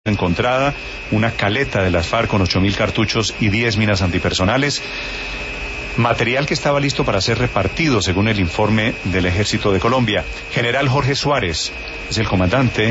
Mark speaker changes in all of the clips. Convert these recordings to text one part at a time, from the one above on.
Speaker 1: encontrada una caleta de las FARC con 8.000 cartuchos y 10 minas antipersonales, material que estaba listo para ser repartido según el informe del Ejército de Colombia. General Jorge Suárez es el comandante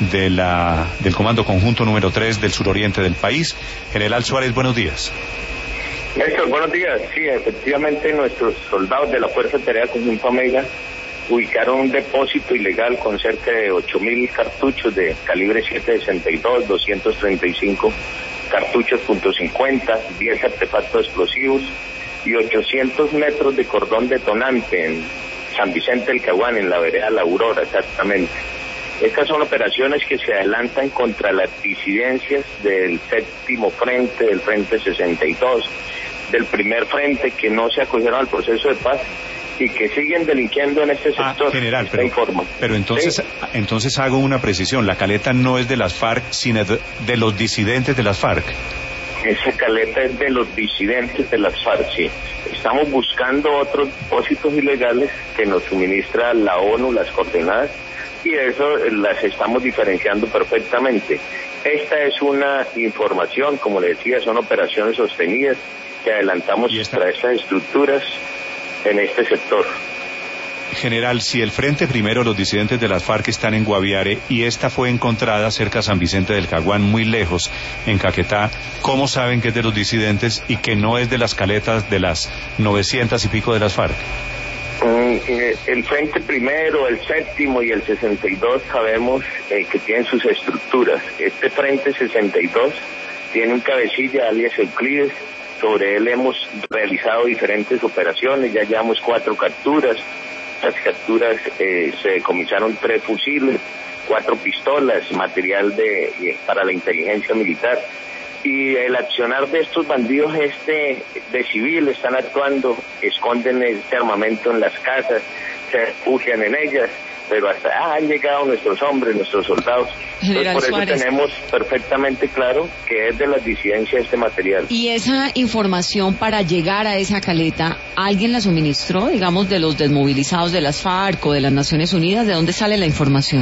Speaker 1: del Comando Conjunto número 3 del suroriente del país. General Suárez, buenos días.
Speaker 2: Néstor, buenos días. Sí, efectivamente nuestros soldados de la Fuerza de Tarea Conjunto Omega ubicaron un depósito ilegal con cerca de 8.000 cartuchos de calibre 7.62, 235 cartuchos .50, 10 artefactos explosivos y 800 metros de cordón detonante en San Vicente del Caguán, en la vereda La Aurora, exactamente. Estas son operaciones que se adelantan contra las disidencias del séptimo frente, del frente 62, del primer frente, que no se acogieron al proceso de paz y que siguen delinquiendo en este sector.
Speaker 1: General, pero entonces, ¿sí? Entonces hago una precisión, la caleta no es de las FARC, sino de los disidentes de las FARC.
Speaker 2: Esa caleta es de los disidentes de las FARC, sí. Estamos buscando otros depósitos ilegales que nos suministra la ONU, las coordenadas, y eso las estamos diferenciando perfectamente. Esta es una información, como le decía, son operaciones sostenidas que adelantamos para estas estructuras en este sector.
Speaker 1: General, si el frente primero, los disidentes de las FARC están en Guaviare y esta fue encontrada cerca de San Vicente del Caguán, muy lejos, en Caquetá, ¿cómo saben que es de los disidentes y que no es de las caletas de las 900 y pico de las FARC?
Speaker 2: El frente primero, el séptimo y el 62 sabemos que tienen sus estructuras. Este frente 62 tiene un cabecilla, alias Euclides. Sobre él hemos realizado diferentes operaciones, ya llevamos 4 capturas. Las capturas se decomisaron 3 fusiles, 4 pistolas, material para la inteligencia militar. Y el accionar de estos bandidos de civil, están actuando, esconden este armamento en las casas, se refugian en ellas, pero hasta han llegado nuestros hombres, nuestros soldados.
Speaker 3: General
Speaker 2: Por eso
Speaker 3: Suárez,
Speaker 2: tenemos perfectamente claro que es de las disidencias este material.
Speaker 3: ¿Y esa información para llegar a esa caleta, alguien la suministró, digamos, de los desmovilizados de las FARC o de las Naciones Unidas? ¿De dónde sale la información?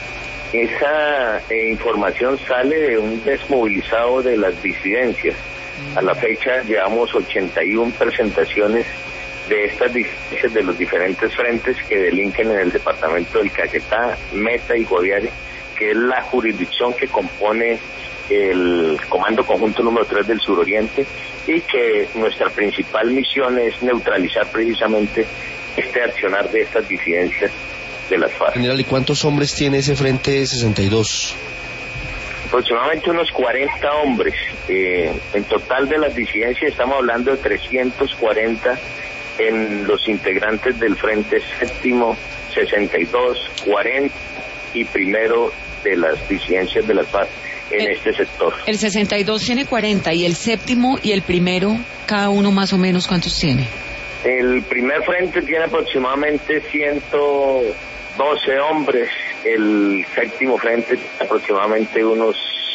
Speaker 2: Esa información sale de un desmovilizado de las disidencias. A la fecha llevamos 81 presentaciones de estas disidencias de los diferentes frentes que delinquen en el departamento del Caquetá, Meta y Guaviare, que es la jurisdicción que compone el Comando Conjunto número 3 del suroriente, y que nuestra principal misión es neutralizar precisamente este accionar de estas disidencias de las FARC.
Speaker 4: General, ¿y cuántos hombres tiene ese frente 62?
Speaker 2: Aproximadamente unos 40 hombres. En total de las disidencias estamos hablando de 340 en los integrantes del frente séptimo, 62, 40 y primero de las disidencias de las FARC en este sector.
Speaker 3: El 62 tiene 40 y el séptimo y el primero, cada uno más o menos, ¿cuántos tiene?
Speaker 2: El primer frente tiene aproximadamente 112 hombres, el séptimo frente tiene aproximadamente unos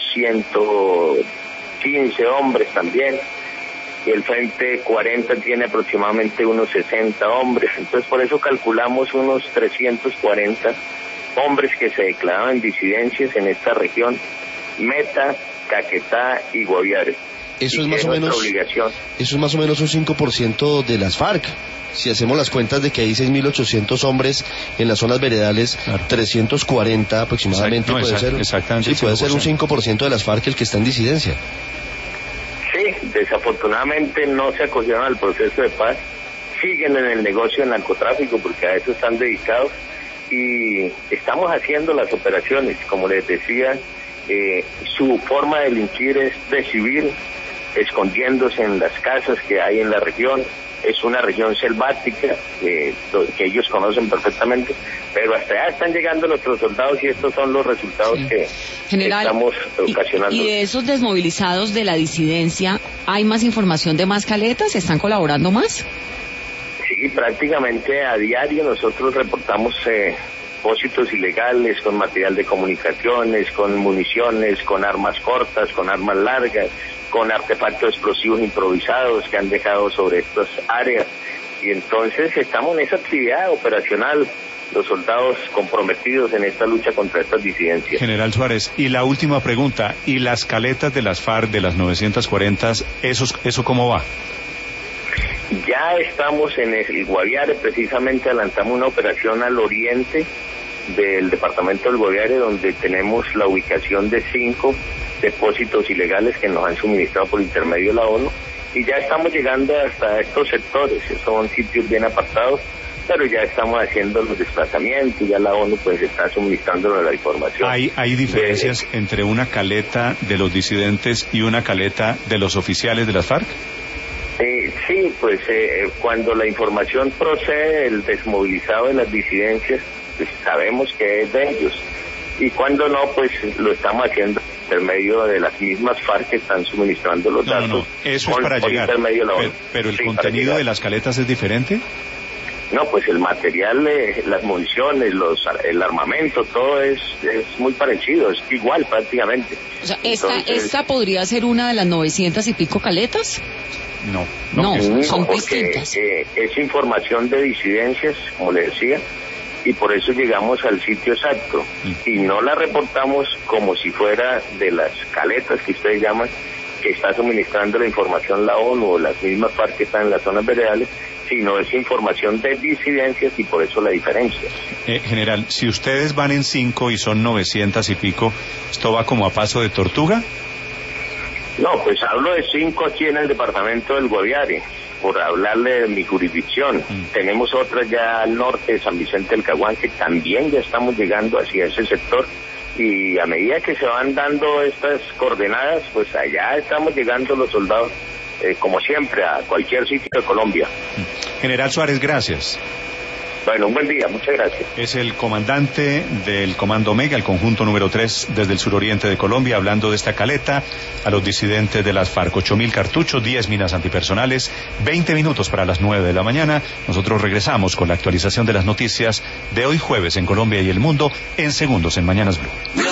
Speaker 2: 115 hombres también, y el frente 40 tiene aproximadamente unos 60 hombres, entonces por eso calculamos unos 340 hombres que se declaraban disidencias en esta región, Meta, Caquetá y Guaviare.
Speaker 4: Eso es más o menos un 5% de las FARC. Si hacemos las cuentas de que hay 6.800 hombres en las zonas veredales, claro, 340 aproximadamente puede ser un 5% de las FARC el que está en disidencia.
Speaker 2: Sí, desafortunadamente no se acogieron al proceso de paz, siguen en el negocio del narcotráfico porque a eso están dedicados, y estamos haciendo las operaciones, como les decía, su forma de delinquir es de civil, escondiéndose en las casas que hay en la región. Es una región selvática que ellos conocen perfectamente, pero hasta allá están llegando nuestros soldados y estos son los resultados que
Speaker 3: General,
Speaker 2: estamos ocasionando.
Speaker 3: ¿Y de esos desmovilizados de la disidencia hay más información de más caletas? ¿Están colaborando más?
Speaker 2: Sí, prácticamente a diario nosotros reportamos depósitos ilegales con material de comunicaciones, con municiones, con armas cortas, con armas largas, con artefactos explosivos improvisados que han dejado sobre estas áreas. Y entonces estamos en esa actividad operacional los soldados comprometidos en esta lucha contra estas disidencias.
Speaker 1: General Suárez, y la última pregunta, ¿y las caletas de las FARC, de las 940, eso cómo va?
Speaker 2: Ya estamos en el Guaviare, precisamente adelantamos una operación al oriente del departamento del Guaviare, donde tenemos la ubicación de 5 depósitos ilegales que nos han suministrado por intermedio de la ONU, y ya estamos llegando hasta estos sectores. Son sitios bien apartados, pero ya estamos haciendo los desplazamientos, ya la ONU pues está suministrando la información.
Speaker 1: ¿Hay diferencias entre una caleta de los disidentes y una caleta de los oficiales de las FARC?
Speaker 2: Sí, pues cuando la información procede del desmovilizado de las disidencias, pues sabemos que es de ellos, y cuando no, pues lo estamos haciendo por medio de las mismas FARC que están suministrando los datos.
Speaker 1: No, eso es para llegar, pero el contenido de las caletas es diferente.
Speaker 2: No, pues el material, las municiones, el armamento, todo es muy parecido, es igual prácticamente.
Speaker 3: O sea, ¿esta podría ser una de las 900 y pico caletas?
Speaker 1: No,
Speaker 3: son distintas.
Speaker 2: Es información de disidencias, como le decía, y por eso llegamos al sitio exacto. Y no la reportamos como si fuera de las caletas que ustedes llaman, que está suministrando la información la ONU o las mismas FARC que están en las zonas veredales, sino es información de disidencias, y por eso la diferencia.
Speaker 1: General, si ustedes van en 5 y son 900 y pico, ¿esto va como a paso de tortuga?
Speaker 2: No, pues hablo de 5 aquí en el departamento del Guaviare, por hablarle de mi jurisdicción. Tenemos otras ya al norte de San Vicente del Caguán, que también ya estamos llegando hacia ese sector, y a medida que se van dando estas coordenadas, pues allá estamos llegando los soldados, como siempre, a cualquier sitio de Colombia.
Speaker 1: General Suárez, gracias.
Speaker 2: Bueno, un buen día, muchas gracias.
Speaker 1: Es el comandante del Comando Omega, el conjunto número 3 desde el suroriente de Colombia, hablando de esta caleta a los disidentes de las FARC. 8.000 cartuchos, 10 minas antipersonales, 20 minutos para las 9 de la mañana. Nosotros regresamos con la actualización de las noticias de hoy jueves en Colombia y el mundo en segundos en Mañanas Blue.